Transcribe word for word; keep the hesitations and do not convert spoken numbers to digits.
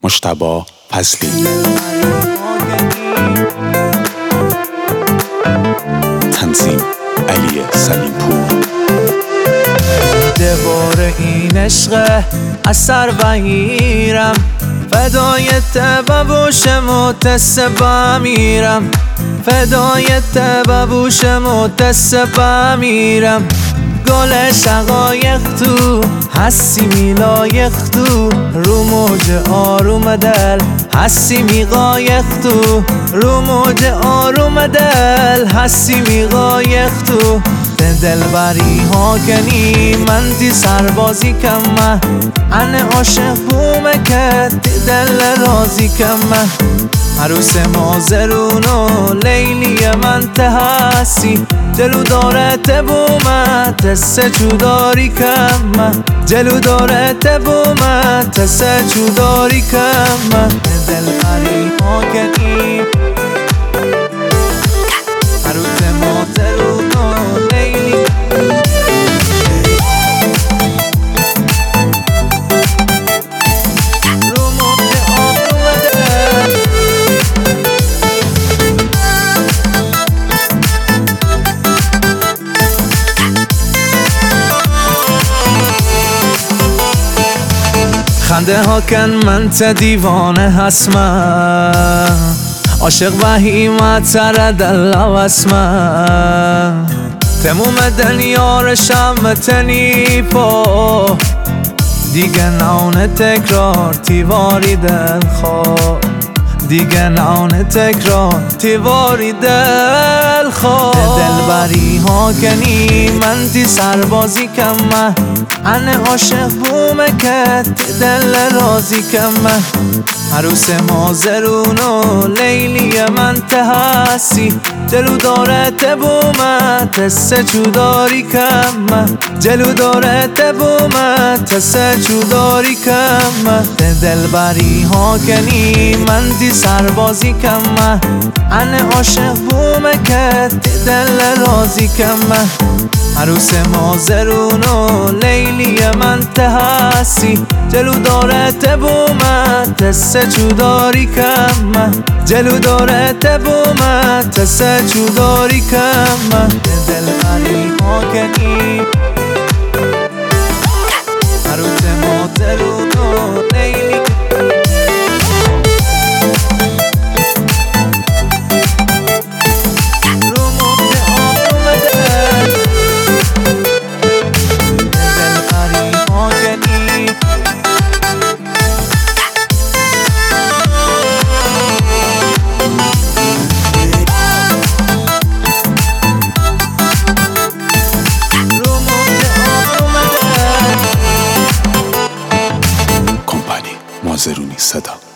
مجتبی فضلی. تنظیم علی سلیمپور. دوباره این عشق از سر بگیرم، فدای تبابوش متصبا میرم، فدای تبابوش متصبا میرم. گل شقایق تو هستی میلایق تو، رو موج آروم دل هستی میقایق تو، رو موج آروم دل هستی میقایق تو. دلبری ها کنی من تی سربازی کمه، انه عاشق بومه که تی دل رازی کمه. عروس مازرونو لیلی من ته هستی، جلو داره تبومه تسه چوداری کمه، جلو داره تبومه تسه چوداری کمه. دلبری ها کنی عروس مازرونو لیلی رو موج آروم دل. خنده ها کن من تا دیوانه هستم، عاشق وحیمه تر دل واسمه. تموم دنیا شم تنی پا، دیگه نونه تکرار تیواری دل خواه، دیگه نونه تکرار تیواری دل خواه. دلبری ها کنی من تی سربازی کمه، انه عاشق بومه که تی دل رازی کمه. عروس مازرونو لیلی من ته هستی، جلو داره تبومه تسه چوداری کمه، جلو داره تبومه تسه چوداری کمه. دلبری ها کنی من تی سربازی کمه، انه عاشق بومه که تی دل رازی کمه. عروس مازرونو لیلی من ته هستی، جلو داره تبومه تسه چوداری کمه، جلو داره تبومه تسه چوداری کمه. دلبری ها کنی عروس مازرونو لیلی رو موج آروم دل. دلبری ها کنی کمپانی مازرونی صدا.